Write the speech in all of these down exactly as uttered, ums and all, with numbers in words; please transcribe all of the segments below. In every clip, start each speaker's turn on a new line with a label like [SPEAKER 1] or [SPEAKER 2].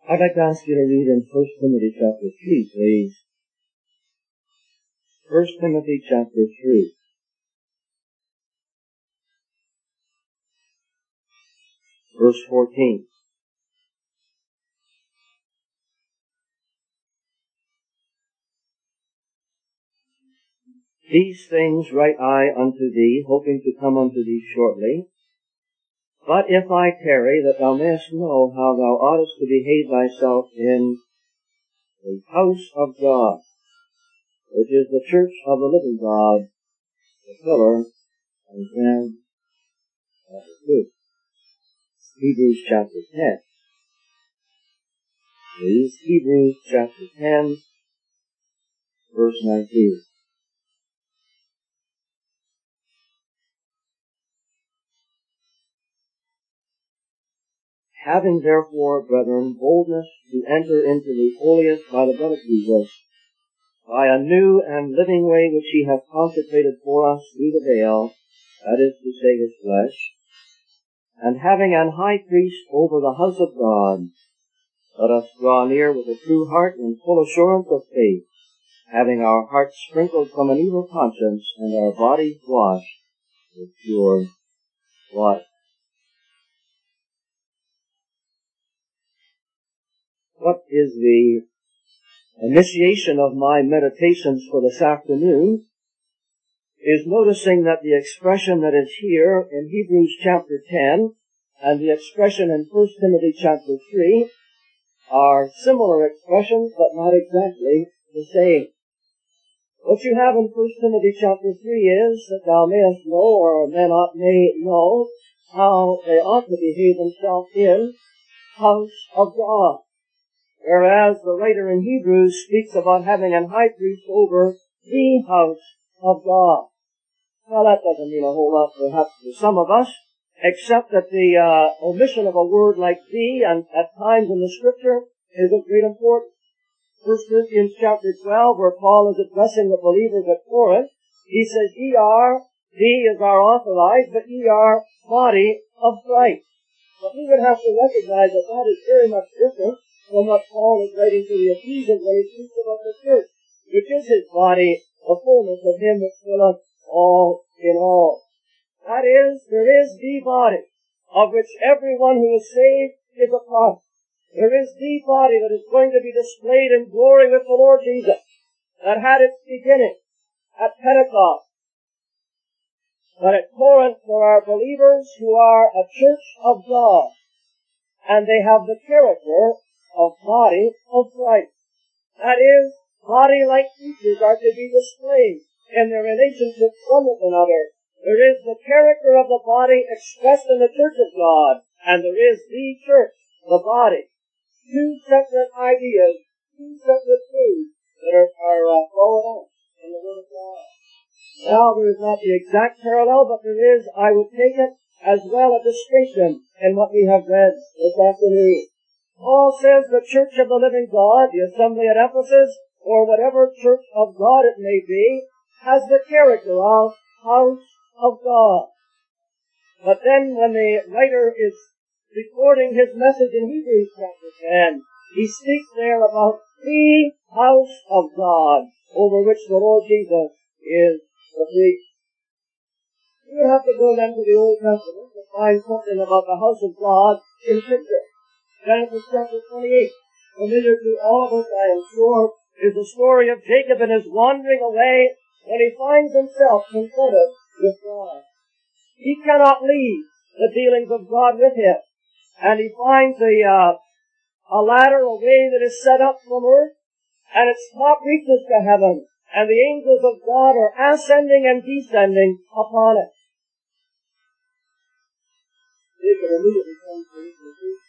[SPEAKER 1] I'd like to ask you to read in First Timothy chapter three, please. First Timothy chapter three. Verse fourteen. These things write I unto thee, hoping to come unto thee shortly. But if I tarry, that thou mayest know how thou oughtest to behave thyself in the house of God, which is the church of the living God, the pillar and stand of the truth. Hebrews chapter ten. Please, Hebrews chapter ten, verse nineteen. Having therefore, brethren, boldness to enter into the holiest by the blood of Jesus, by a new and living way which he hath consecrated for us through the veil, that is to say, his flesh, and having an high priest over the house of God, let us draw near with a true heart in full assurance of faith, having our hearts sprinkled from an evil conscience and our bodies washed with pure water. What is the initiation of my meditations for this afternoon is noticing that the expression that is here in Hebrews chapter ten and the expression in First Timothy chapter three are similar expressions, but not exactly the same. What you have in First Timothy chapter three is that thou mayest know, or men ought may know, how they ought to behave themselves in house of God. Whereas the writer in Hebrews speaks about having an high priest over the house of God. Well, that doesn't mean a whole lot perhaps to some of us, except that the uh, omission of a word like the, and at times in the Scripture, is of great importance. First Corinthians chapter twelve, where Paul is addressing the believers at Corinth, he says, ye are, the is our authorized, but ye are body of Christ. But we would have to recognize that that is very much different from what Paul is writing to the Ephesians when he speaks about the church, which is his body, the fullness of him that filleth all in all. That is, there is the body, of which everyone who is saved is a part. There is the body that is going to be displayed in glory with the Lord Jesus, that had its beginning at Pentecost. But at Corinth there are believers who are a church of God, and they have the character of body of Christ. That is, body-like features are to be displayed in their relationship one with another. There is the character of the body expressed in the church of God, and there is the church, the body. Two separate ideas, two separate truths that are, are uh, flowing out in the Word of God. Now, there is not the exact parallel, but there is, I would take it, as well a distinction in what we have read this afternoon. Paul says the church of the living God, the assembly at Ephesus, or whatever church of God it may be, has the character of house of God. But then when the writer is recording his message in Hebrews chapter ten, he speaks there about the house of God, over which the Lord Jesus is the priest. You would have to go then to the Old Testament to find something about the house of God in picture. Genesis chapter twenty-eight, familiar to all of us, I am sure, is the story of Jacob and his wandering away when he finds himself confronted with God. He cannot leave the dealings of God with him, and he finds a, uh, a ladder, a way that is set up from earth, and its top reaches to heaven, and the angels of God are ascending and descending upon it. Jacob immediately comes to his conclusion.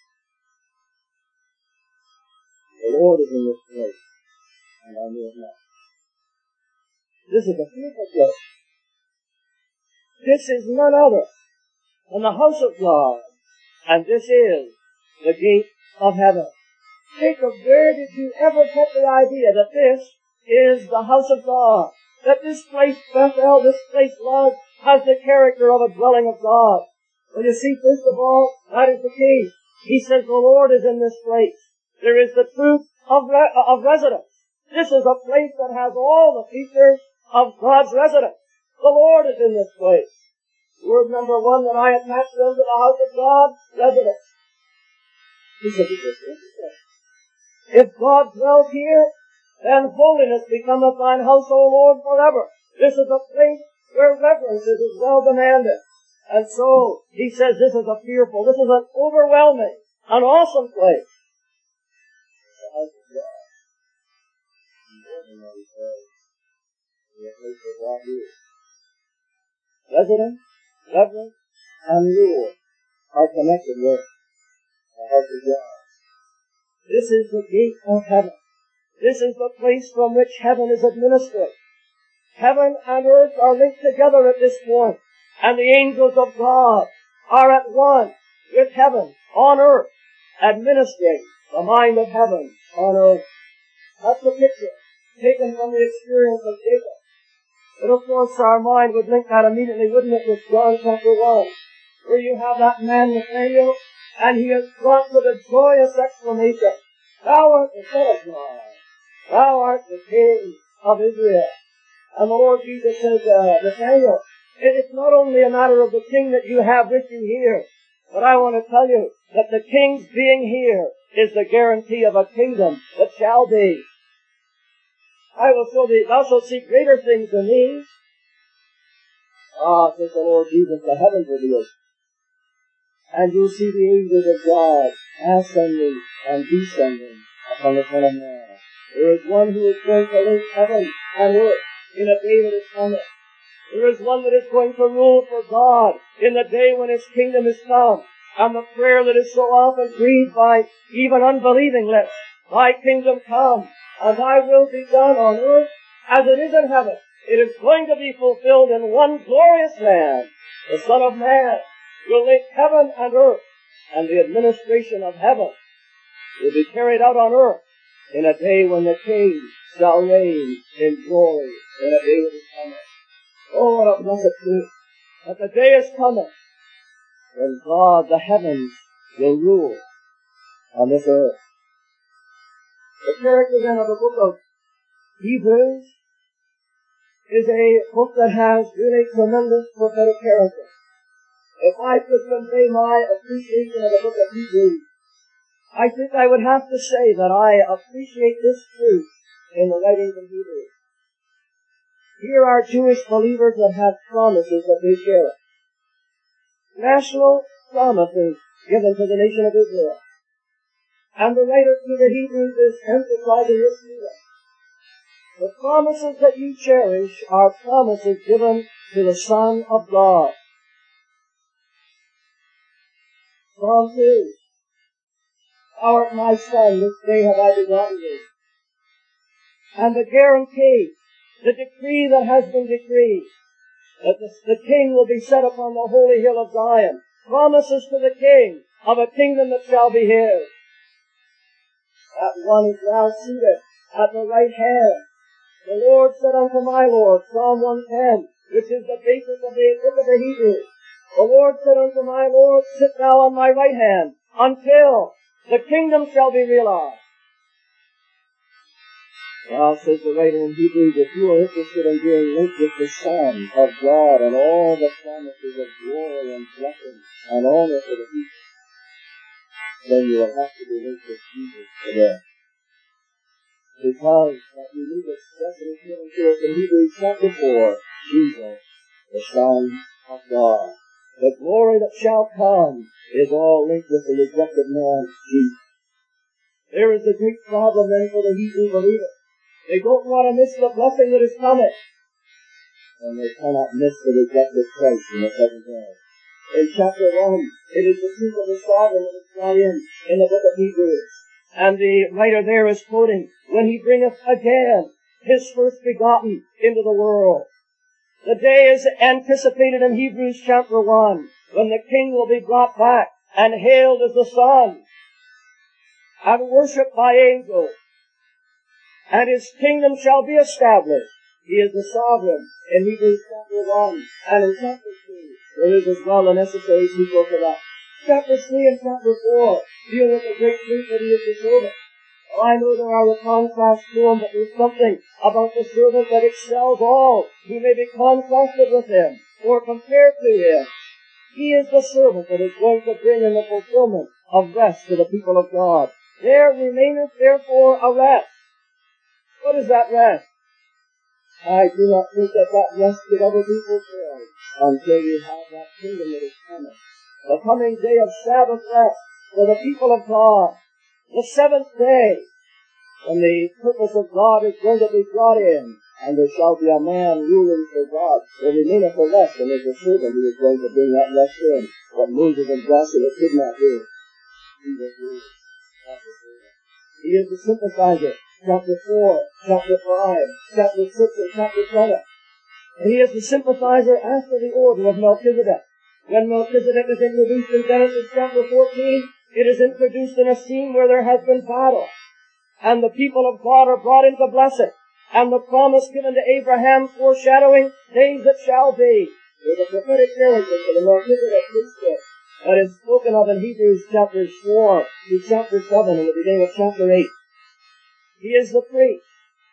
[SPEAKER 1] The Lord is in this place, and I know it not. This is a fearful place. This is none other than the house of God, and this is the gate of heaven. Jacob, where did you ever get the idea that this is the house of God? That this place, Bethel, this place, Luz, has the character of a dwelling of God? Well, you see, first of all, that is the case. He says the Lord is in this place. There is the truth of, re- of residence. This is a place that has all the features of God's residence. The Lord is in this place. Word number one that I attach them to the house of God, residence. He said, if God dwells here, then holiness becometh thine house, O Lord, forever. This is a place where reverence is as well demanded. And so, he says this is a fearful, this is an overwhelming, an awesome place. The house of God. Residence, reverence, and rule are connected with the house of God. This is the gate of heaven. This is the place from which heaven is administered. Heaven and earth are linked together at this point, and the angels of God are at one with heaven on earth, administering the mind of heaven on earth. That's the picture taken from the experience of Jacob. But of course our mind would link that immediately, wouldn't it, with John chapter one, where you have that man Nathanael, and he is brought to the joyous exclamation, Thou art the Son of God. Thou art the King of Israel. And the Lord Jesus says, uh, Nathanael, it's not only a matter of the King that you have with you here, but I want to tell you that the King's being here is the guarantee of a kingdom that shall be. I will show thee, thou shalt see greater things than these. Ah, says the Lord Jesus, the heavens will be opened. And you'll see the angels of God ascending and descending upon the Son of Man. There is one who is going to link heaven and earth in a day that is coming. There is one that is going to rule for God in the day when His kingdom is come. And the prayer that is so often breathed by even unbelieving lips, Thy kingdom come, and Thy will be done on earth as it is in heaven. It is going to be fulfilled in one glorious man. The Son of Man will link heaven and earth, and the administration of heaven will be carried out on earth in a day when the King shall reign in glory, in a day that is coming. Oh, what a blessed truth, that the day is coming when God, the heavens, will rule on this earth. The character then of the book of Hebrews is a book that has really tremendous prophetic character. If I could convey my appreciation of the book of Hebrews, I think I would have to say that I appreciate this truth in the writings of Hebrews. Here are Jewish believers that have promises that they share. National promises given to the nation of Israel. And the writer to the Hebrews is emphasizing this freedom. The promises that you cherish are promises given to the Son of God. Psalm two. Thou art my Son, this day have I begotten thee. And the guarantee, the decree that has been decreed, that the, the King will be set upon the holy hill of Zion, promises to the King of a kingdom that shall be his. That one is now seated at the right hand. The Lord said unto my Lord, Psalm one ten, which is the basis of the book of the Hebrews. The Lord said unto my Lord, Sit thou on my right hand, until the kingdom shall be realized. Well, says the writer in Hebrews, if you are interested in being linked with the Son of God and all the promises of glory and blessing and honor for the future, then you will have to be linked with Jesus today. Because that unique expression is given to us in Hebrews chapter four, Jesus, the Son of God. The glory that shall come is all linked with the rejected man, Jesus. There is a great problem then for the Hebrew believer. They don't want to miss the blessing that is coming. And they cannot miss the rejected Christ in the present day. In chapter one, it is the truth of the sovereign that is brought in, in the book of Hebrews. And the writer there is quoting, when he bringeth again his first begotten into the world. The day is anticipated in Hebrews chapter one, when the King will be brought back and hailed as the Son, and worshipped by angels. And his kingdom shall be established. He is the sovereign in Hebrews chapter one. And in chapter two, there is as well a necessary sequel to that. Chapter three and chapter four deal with the great truth that he is the servant. I know there are the contrasts to him, but there's something about the servant that excels all who may be contrasted with him or compared to him. He is the servant that is going to bring in the fulfillment of rest to the people of God. There remaineth therefore a rest. What is that rest? I do not think that that rest could ever be fulfilled until you have that kingdom that is coming. The coming day of Sabbath rest for the people of God. The seventh day, when the purpose of God is going to be brought in, and there shall be a man ruling for God. There remaineth a rest, and there's a servant who is going to bring that rest in. What Moses and Joshua could not do, he will do. He is the sympathizer. Chapter four, chapter five, chapter six, and chapter seven. And he is the sympathizer after the order of Melchizedek. When Melchizedek is introduced in Genesis chapter fourteen, it is introduced in a scene where there has been battle. And the people of God are brought into blessing. And the promise given to Abraham foreshadowing days that shall be. There's a prophetic character for the Melchizedek priesthood that is spoken of in Hebrews chapters four through chapter seven and the beginning of chapter eight. He is the priest,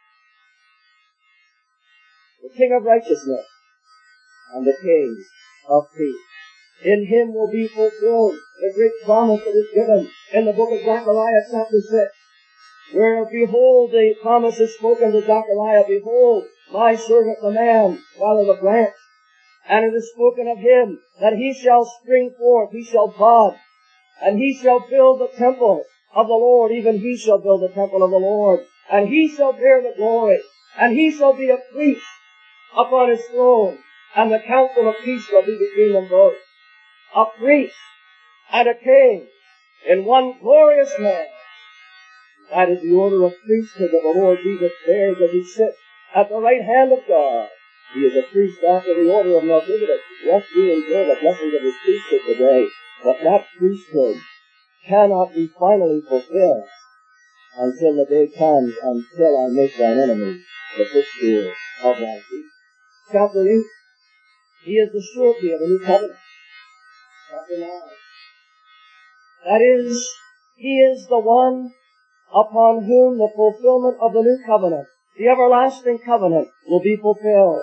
[SPEAKER 1] the King of righteousness, and the King of peace. In him will be fulfilled the great promise that is given in the book of Zechariah chapter six, where, behold, the promise is spoken to Zechariah, behold, my servant the man, rather the branch, and it is spoken of him that he shall spring forth, he shall bud, and he shall build the temple of the Lord, even he shall build the temple of the Lord, and he shall bear the glory, and he shall be a priest upon his throne, and the counsel of peace shall be between them both. A priest and a king in one glorious man. That is the order of priesthood that the Lord Jesus bears as he sits at the right hand of God. He is a priest after the order of Melchizedek. Yes, we enjoy the blessings of his priesthood today, but that priesthood cannot be finally fulfilled until the day comes, until I make thine enemies the footstool of thy feet. Chapter eight, he is the surety of the new covenant. Chapter nine, that is, he is the one upon whom the fulfillment of the new covenant, the everlasting covenant, will be fulfilled.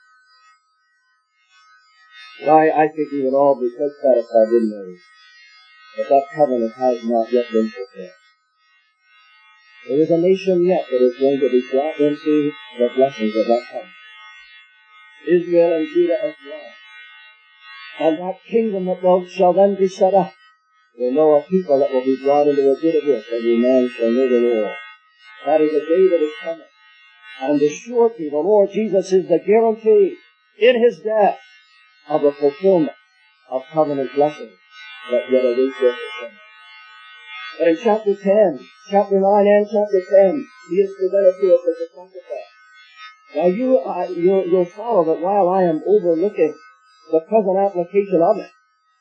[SPEAKER 1] Why, I think we would all be quite satisfied, wouldn't we? But that covenant has not yet been fulfilled. There is a nation yet that is going to be brought into the blessings of that covenant. Israel and Judah as well. And that kingdom that shall then be set up will know a people that will be brought into a good of it, every man shall know the Lord. That is a day that is coming. And the surety, the Lord Jesus is the guarantee in his death of the fulfillment of covenant blessings that yet await their fulfillment. But in chapter ten, chapter nine and chapter ten, he is presented to us as a sacrifice. Now you, uh, you'll, you'll follow that while I am overlooking the present application of it,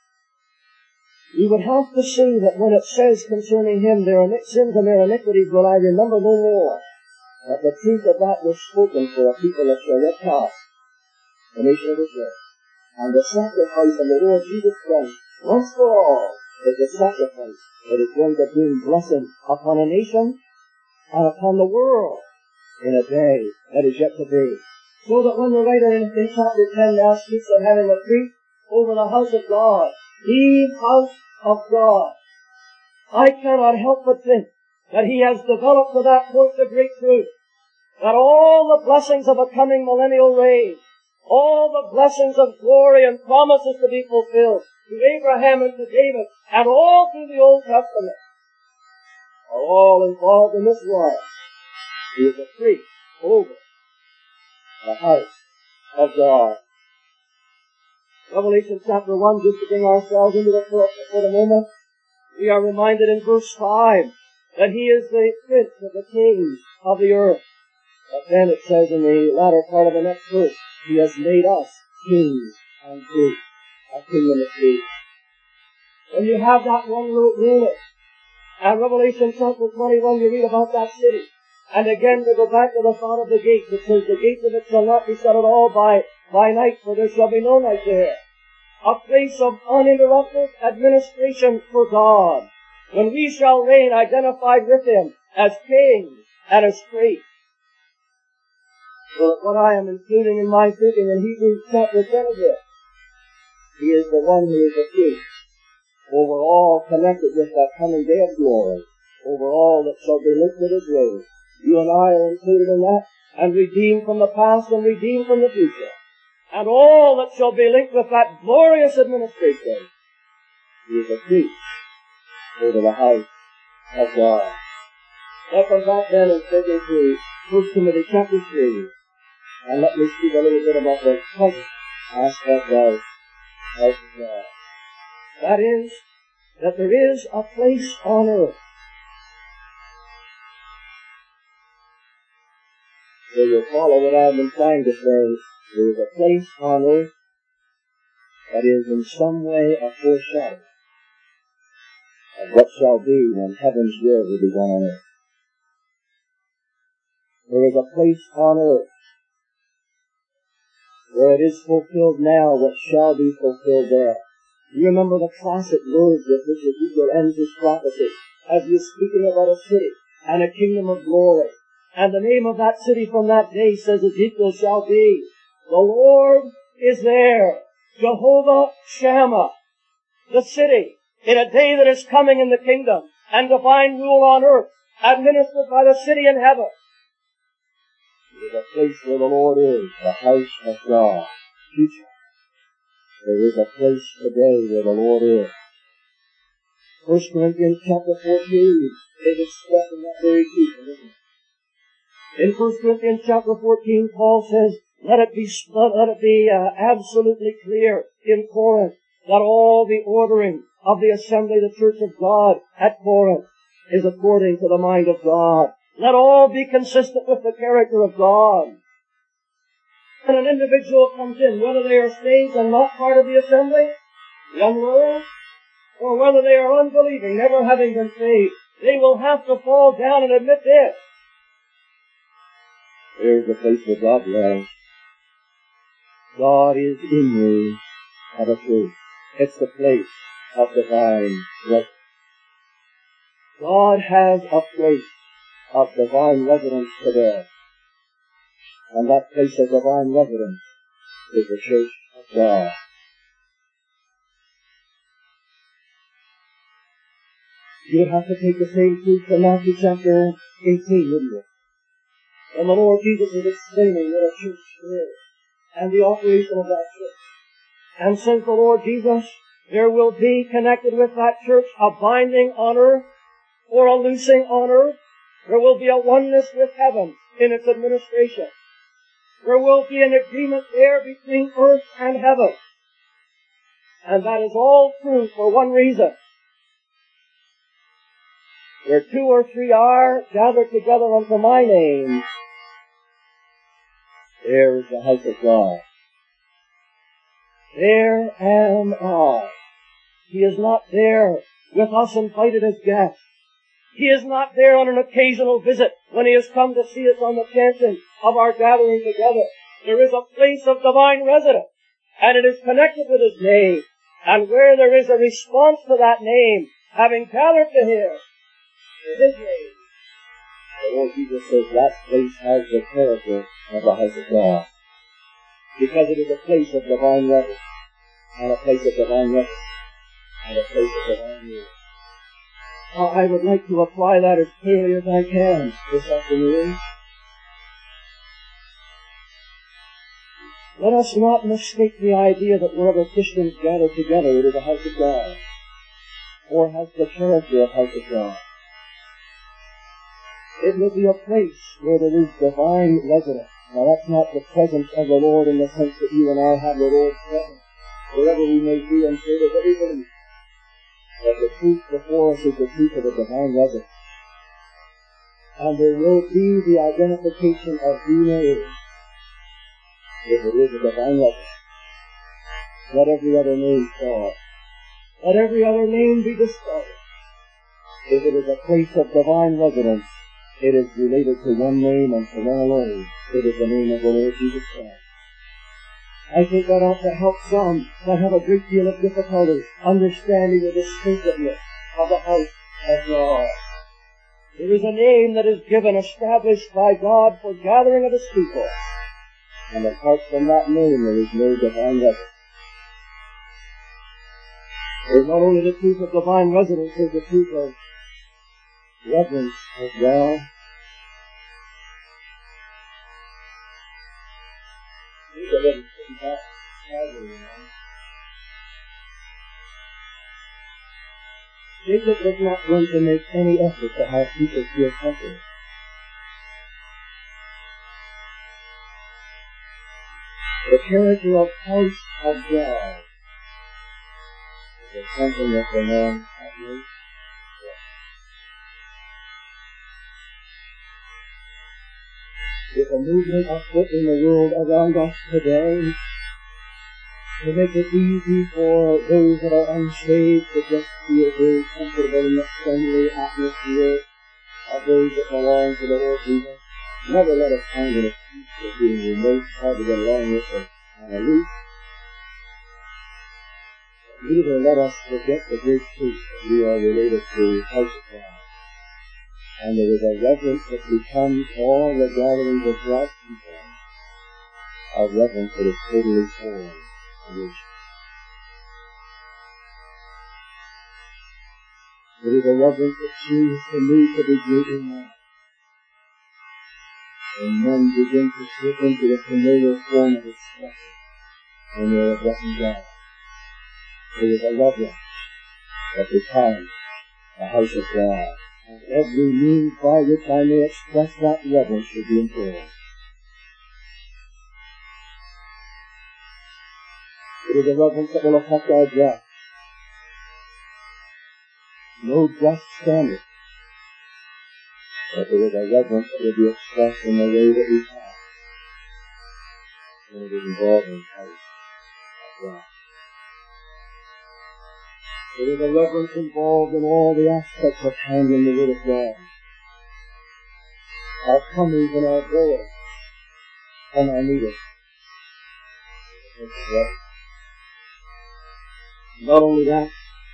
[SPEAKER 1] we would have to see that when it says concerning him, their sins and their iniquities will I remember no more, that the truth of that was spoken for a people that shall yet pass, the nation of Israel. And the sacrifice of the Lord Jesus Christ, once for all, is the sacrifice that is going to bring blessing upon a nation and upon the world in a day that is yet to be. So that when the writer in, in chapter ten now speaks of having a priest over the house of God, the house of God, I cannot help but think that he has developed to that point the great truth, that all the blessings of a coming millennial reign, all the blessings of glory and promises to be fulfilled to Abraham and to David, and all through the Old Testament, are all involved in this one. He is a priest over the house of God. Revelation chapter one, just to bring ourselves into it for, for the moment, we are reminded in verse five that he is the prince of the kings of the earth. But then it says in the latter part of the next verse, he has made us kings and priests, a kingdom of priests. When you have that one ruler, and Revelation chapter twenty-one, you read about that city. And again, to go back to the thought of the gates, it says, the gates of it shall not be shut at all by, by night, for there shall be no night there. A place of uninterrupted administration for God, when we shall reign identified with him, as king, and as priest. So that what I am including in my thinking in Hebrews chapter ten of this, he is the one who is the priest over all connected with that coming day of glory, over all that shall be linked with his ways. You and I are included in that, and redeemed from the past and redeemed from the future. And all that shall be linked with that glorious administration. He is a priest over the house of God. Let's come back then and take into First Timothy chapter three. And let me speak a little bit about the present aspect of house of God. That is, that there is a place on earth. So you'll follow what I've been trying to say. There is a place on earth that is in some way a foreshadow of what shall be when heaven's will will be done on earth. There is a place on earth where it is fulfilled now what shall be fulfilled there. You remember the classic words with which Ezekiel ends his prophecy as he is speaking about a city and a kingdom of glory. And the name of that city from that day, says Ezekiel, shall be, the Lord is there, Jehovah Shammah, the city, in a day that is coming in the kingdom, and divine rule on earth, administered by the city in heaven. It is a place where the Lord is, the house of God. Future. There is a place today where the Lord is. First Corinthians chapter fourteen is expressing that very truth, isn't it? In First Corinthians chapter fourteen, Paul says, let it be, let it be uh, absolutely clear in Corinth that all the ordering of the assembly, the church of God at Corinth, is according to the mind of God. Let all be consistent with the character of God. When an individual comes in, whether they are saved and not part of the assembly, the unlearned, or whether they are unbelieving, never having been saved, they will have to fall down and admit this. Here's the place where God dwells. God is in me of a truth. It's the place of divine residence. God has a place of divine residence today. And that place of divine residence is the church of God. You would have to take the same truth from Matthew chapter eighteen, wouldn't you? And the Lord Jesus is explaining what a church is, and the operation of that church. And says the Lord Jesus, there will be connected with that church a binding on earth, or a loosing on earth. There will be a oneness with heaven in its administration. There will be an agreement there between earth and heaven. And that is all true for one reason. Where two or three are gathered together unto my name, there is the house of God. There am I. He is not there with us invited as guests. He is not there on an occasional visit when he has come to see us on the chances of our gathering together. There is a place of divine residence, and it is connected with his name. And where there is a response to that name, having gathered to him, in his name, the Lord Jesus says that place has the character of the house of God. Because it is a place of divine reverence, and a place of divine reverence, and a place of divine rule. Uh, I would like to apply that as clearly as I can this afternoon. Let us not mistake the idea that wherever Christians gather together, it is a house of God, or has the character of house of God. It will be a place where there is divine residence. Now that's not the presence of the Lord in the sense that you and I have the Lord's presence, wherever we may be, and so does everybody. But the truth before us is the truth of the divine residence. And there will be the identification of who knows if it is a divine residence. Let every other name fall. Let every other name be discarded. If it is a place of divine residence, it is related to one name and to one alone. It is the name of the Lord Jesus Christ. I think that ought to help some that have a great deal of difficulty understanding the distinctiveness of the house of God. There is a name that is given, established by God for gathering of His people. And apart from that name, there is no divine residence. There is not only the truth of divine residence, there is the truth of reverence as well. Jacob was not going to make any effort to have people feel comfortable. The character of house of God is something that the man has. With a movement afoot in the world around us today, to make it easy for those that are unsaved to just feel very comfortable in the friendly atmosphere of those that belong to the Lord Jesus. Never let us find an excuse for being remote, hard to get along with, and aloof. Neither let us forget the great truth that we are related to house of God. And there is a reverence that becomes all the gatherings of God's people, a reverence that is totally foreign. It is a reverence that seems to me to be greatly now. When men begin to slip into the familiar form of expression when they are addressing God, it is a reverence that becomes the house of God. And every means by which I may express that reverence should be employed. It is a reverence that will affect our dress. No dress standard. But there is a reverence that will be expressed in the way that we talk. When it is involved in house of God. There is a reverence involved in all the aspects of handling the Word of God. Our comings and our goings, and our meetings. Not only that,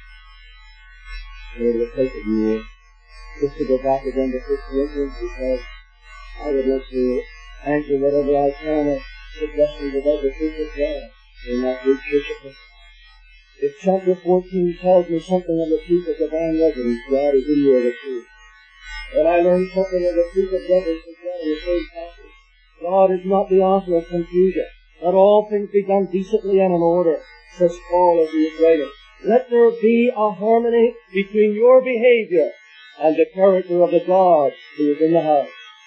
[SPEAKER 1] there is a place of you, just to go back again to First Corinthians, because I would like to answer whatever I can of suggestions about the truth of God in that great church of history. If chapter fourteen tells me something of the truth of divine reverence, God is in you of the truth. And I learned something of the truth of reverence from God in the third passage. God is not the author of confusion. Let all things be done decently and in order, says Paul as he is writing. Let there be a harmony between your behavior and the character of the God who is in the house.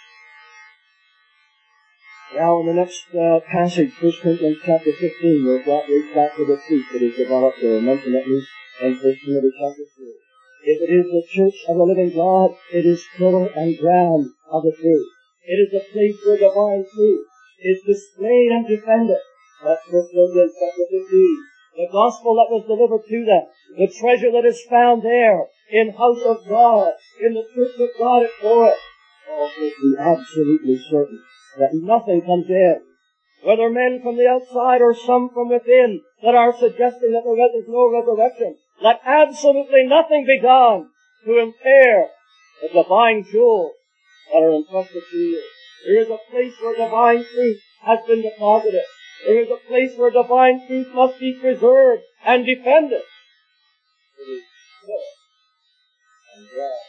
[SPEAKER 1] Now in the next uh, passage, First Corinthians chapter fifteen, we're brought right back to the truth that is developed there, mentioned at least in First Timothy chapter three. If it is the church of the living God, it is pillar and ground of the truth. It is the place where divine truth is displayed and defended. That's First Corinthians chapter fifteen. The gospel that was delivered to them, the treasure that is found there, in house of God, in the church of God at Corinth. Oh, be absolutely certain that nothing comes in, whether men from the outside or some from within, that are suggesting that there is no resurrection. Let absolutely nothing be done to impair the divine jewels that are entrusted to you. There is a place where divine truth has been deposited. There is a place where divine truth must be preserved and defended. It is good and glad.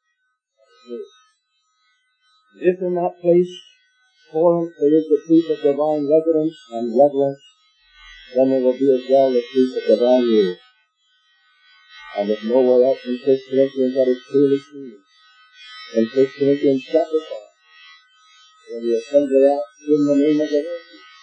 [SPEAKER 1] If in that place, Corinth, there is the truth of divine reverence and reverence, then there will be as well the truth of divine rule. And if nowhere else in First Corinthians that is clearly seen, in First Corinthians chapter five, when the assembly acts in the name of the Lord,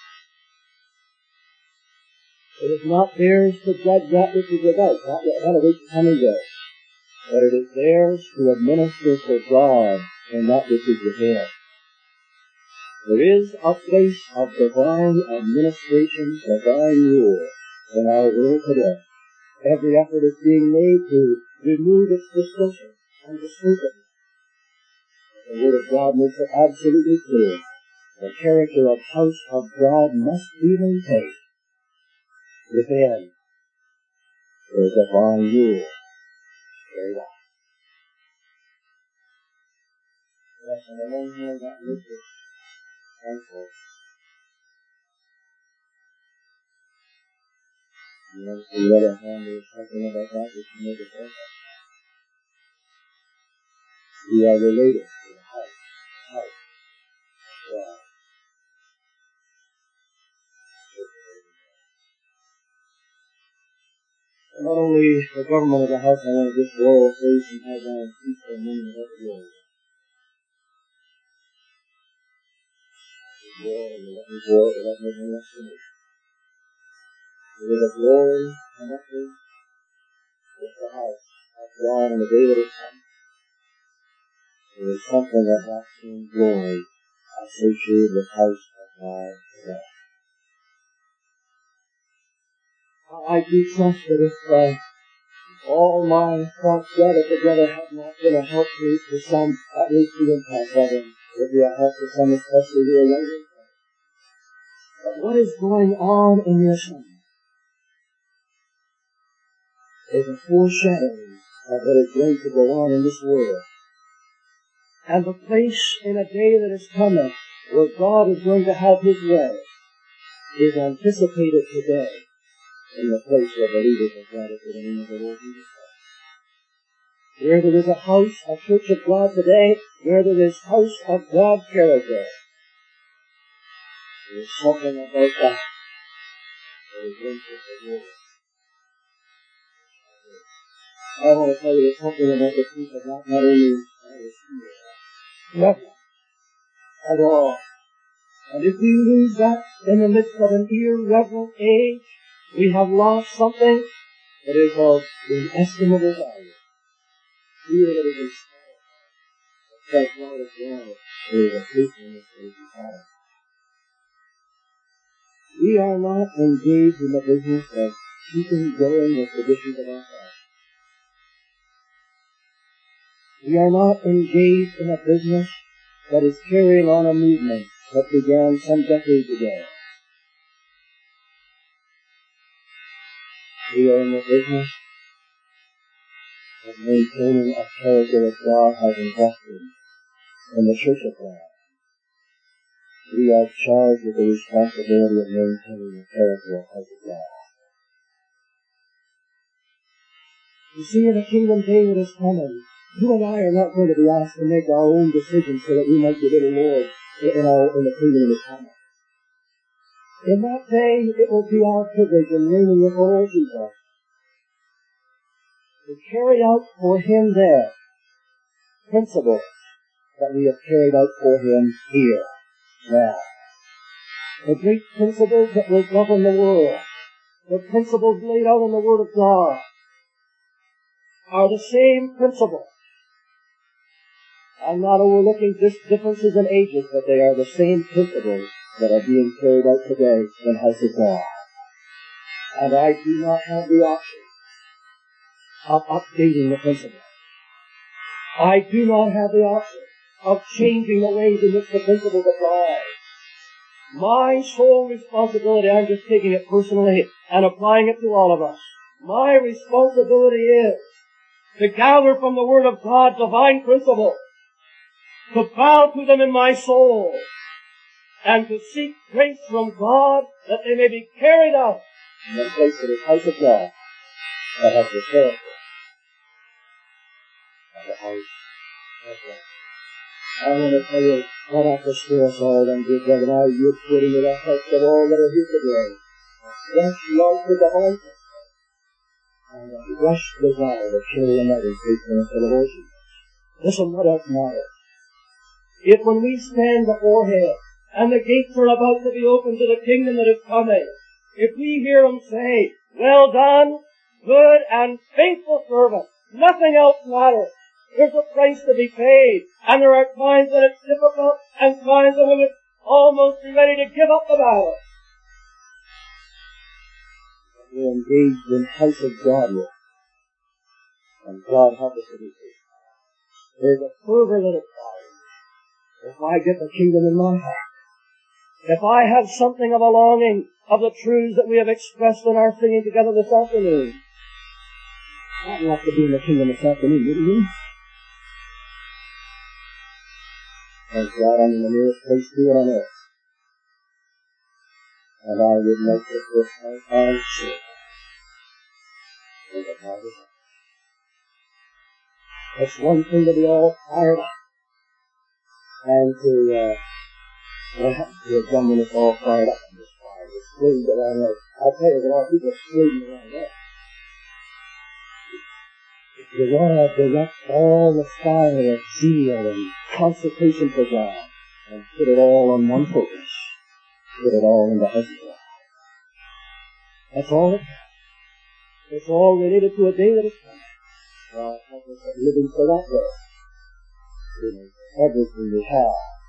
[SPEAKER 1] it is not theirs to judge that which is without, not that which is coming there, but it is theirs to administer for God in that which is within. There is a place of divine administration, divine rule in our world today. Every effort is being made to remove its distinction and distinctiveness. The Word of God makes it absolutely clear. The character of house of God must be maintained within the divine rule. Very well. us, and the one hand that makes us thankful. You know, the other hand is something about that which can make us thankful. We are related to the house, house, God. And not only the government of the house, I want to just roll face and have down feet for a moment of the Lord. The glory, let me go out without making an explanation. There is a glory connected with the house of God in the day that is come. There is something of that same glory associated with the house of God today. I do trust that if uh, all my thoughts gathered together have not been a help to, to some, at least the impact of them will be a help to some, especially who are younger. But what is going on in your son is a foreshadowing of what is going to go on in this world. And the place in a day that is coming where God is going to have His way is anticipated today in the place where believers are gathered in the name of the Lord Jesus Christ. Where there is a house, a church of God today, where there is house of God character, there is something about that that is linked with the Lord. I want to tell you something about the truth of that, not only nothing at all. And if we lose that in the midst of an irreverent age, we have lost something that is of inestimable value. Here that is inspired, that God is God, there is a faithfulness that is inspired. We are not engaged in the business of keeping going the traditions of our past. We are not engaged in a business that is carrying on a movement that began some decades ago. We are in the business of maintaining a character that God has invested in the Church of God. We are charged with the responsibility of maintaining the character of the House of God. You see, in the kingdom day that is coming, you and I are not going to be asked to make our own decisions so that we might be little Lord in, our, in the kingdom that is coming. In that day, it will be our privilege in reigning with the Lord Jesus to carry out for Him there principles that we have carried out for Him here, now. The great principles that will govern the world, the principles laid out in the Word of God, are the same principles. I'm not overlooking just differences in ages, but they are the same principles that are being carried out today in House of God. And I do not have the option of updating the principles. I do not have the option of changing the ways in which the principles apply. My sole responsibility, I'm just taking it personally and applying it to all of us. My responsibility is to gather from the Word of God divine principles, to bow to them in my soul, and to seek grace from God that they may be carried out in the place of the house of God that has the character of the house of God. I want to tell you what I can spare us all then, dear brother, now you're putting it up of all that are here today. Yes, love for the whole thing. And a fresh desire to carry another faithfulness to the Lord Jesus. Listen, what else matters? If when we stand before Him, and the gates are about to be opened to the kingdom that is coming, if we hear Him say, well done, good and faithful servant, nothing else matters. There's a price to be paid, and there are times when it's difficult, and times when we would almost be ready to give up the battle. We're engaged in house of God work, and God help us to be faithful. There's a fervor that applies. If I get the kingdom in my heart, if I have something of a longing of the truths that we have expressed in our singing together this afternoon, that will have to be in the kingdom this afternoon, wouldn't you? Thank God I'm in the nearest place to it on earth. And I would make it with my eyes shut. And the Bible. It's one thing to be all fired up and to, uh, what happens to a gun when it's all fired up and just fired. It's screamed around there. I'll tell you, there are people screaming around there. You want to direct all the fire of zeal and consecration for God and put it all on one focus. Put it all into Hezbollah. That's all it does. It's all related to a day that is coming. God help us living for that day. You know, everything we have